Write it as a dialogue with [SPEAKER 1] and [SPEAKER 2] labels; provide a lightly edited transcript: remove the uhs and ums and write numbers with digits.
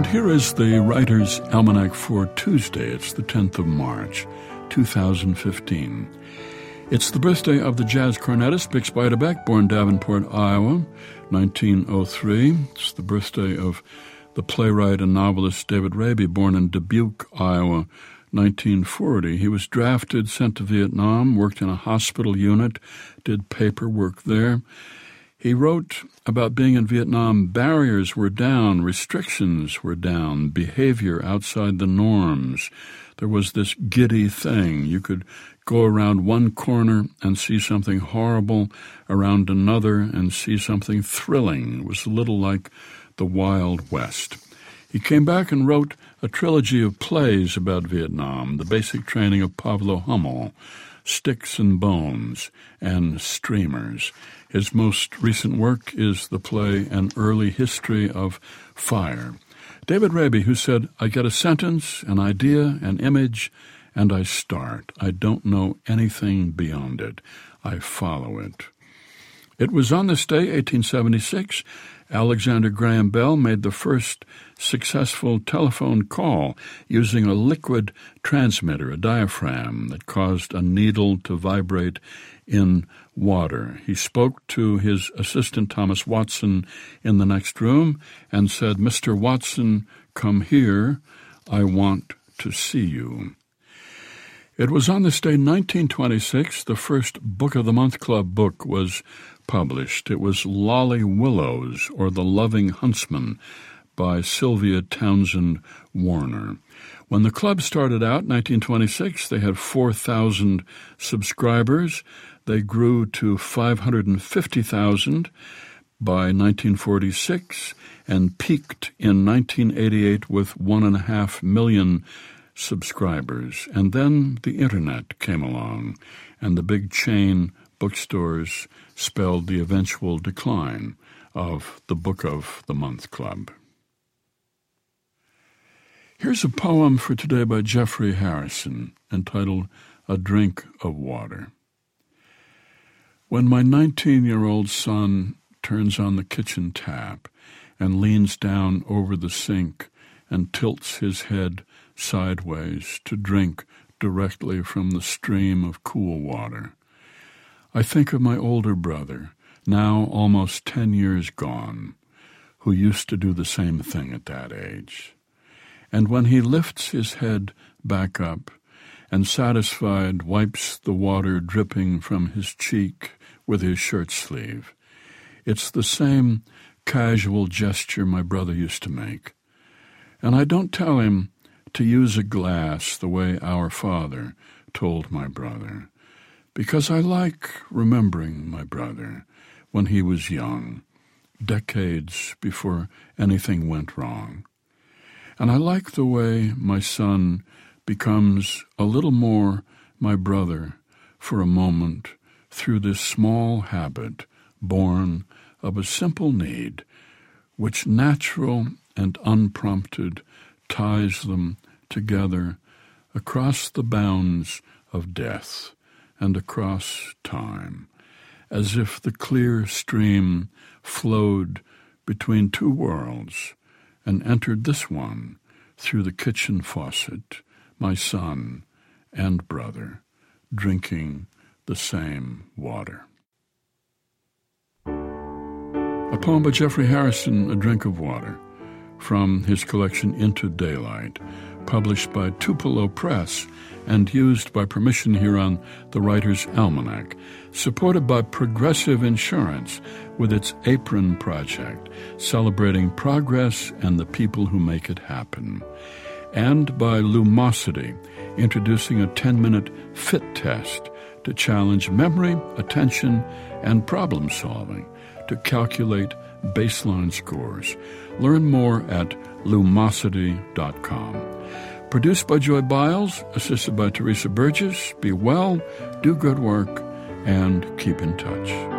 [SPEAKER 1] here is the Writer's Almanac for Tuesday. It's the 10th of March, 2015. It's the birthday of the jazz cornetist Bix Beiderbecke, born Davenport, Iowa, 1903. It's the birthday of the playwright and novelist David Raby, born in Dubuque, Iowa, 1940. He was drafted, sent to Vietnam, worked in a hospital unit, did paperwork there. He wrote about being in Vietnam. Barriers were down, restrictions were down, behavior outside the norms. There was this giddy thing. You could go around one corner and see something horrible, around another and see something thrilling. It was a little like the Wild West. He came back and wrote a trilogy of plays about Vietnam, the basic training of Pavlo Hummel, Sticks and Bones, and Streamers. His most recent work is the play An Early History of Fire. David Raby, who said, I get a sentence, an idea, an image, and I start. I don't know anything beyond it. I follow it. It was on this day, 1876, Alexander Graham Bell made the first successful telephone call using a liquid transmitter, a diaphragm that caused a needle to vibrate in water. He spoke to his assistant, Thomas Watson, in the next room and said, Mr. Watson, come here. I want to see you. It was on this day, 1926, the first Book of the Month Club book was published. It was Lolly Willows, or The Loving Huntsman, by Sylvia Townsend Warner. When the club started out in 1926, they had 4,000 subscribers. They grew to 550,000 by 1946 and peaked in 1988 with 1.5 million subscribers. And then the Internet came along, and the big chain bookstores spelled the eventual decline of the Book of the Month Club. Here's a poem for today by Jeffrey Harrison, entitled A Drink of Water. When my 19-year-old son turns on the kitchen tap and leans down over the sink and tilts his head sideways to drink directly from the stream of cool water, I think of my older brother, now almost 10 years gone, who used to do the same thing at that age. And when he lifts his head back up and satisfied wipes the water dripping from his cheek with his shirt sleeve, it's the same casual gesture my brother used to make. And I don't tell him to use a glass the way our father told my brother, because I like remembering my brother when he was young, decades before anything went wrong. And I like the way my son becomes a little more my brother for a moment through this small habit born of a simple need, which natural and unprompted ties them together across the bounds of death and across time, as if the clear stream flowed between two worlds and entered this one through the kitchen faucet, my son and brother, drinking the same water. A poem by Jeffrey Harrison, A Drink of Water, from his collection Into Daylight, published by Tupelo Press and used by permission here on the Writer's Almanac, supported by Progressive Insurance with its Apron Project, celebrating progress and the people who make it happen, and by Lumosity, introducing a 10-minute fit test to challenge memory, attention, and problem-solving to calculate baseline scores. Learn more at lumosity.com. Produced by Joy Biles, assisted by Teresa Burgess. Be well, do good work, and keep in touch.